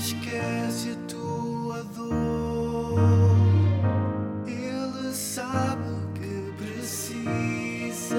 esquece a tua dor. Ele sabe o que precisa.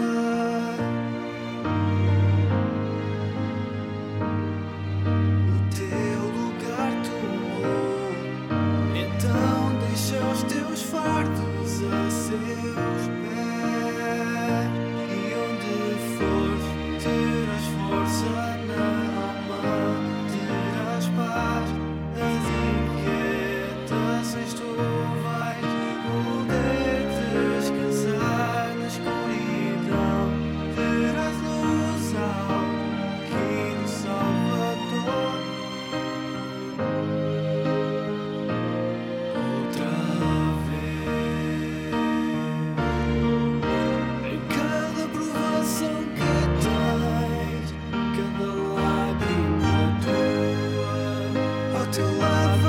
O teu lugar tomou. Então deixa os teus fardos a seus pés. E onde for, terás força na alma, terás paz. As inquietações tu vais poder descansar na escuridão. Terás luz ao aqui no Salvador. Outra vez, em cada provação que tens, cada lágrima tua, ao teu lado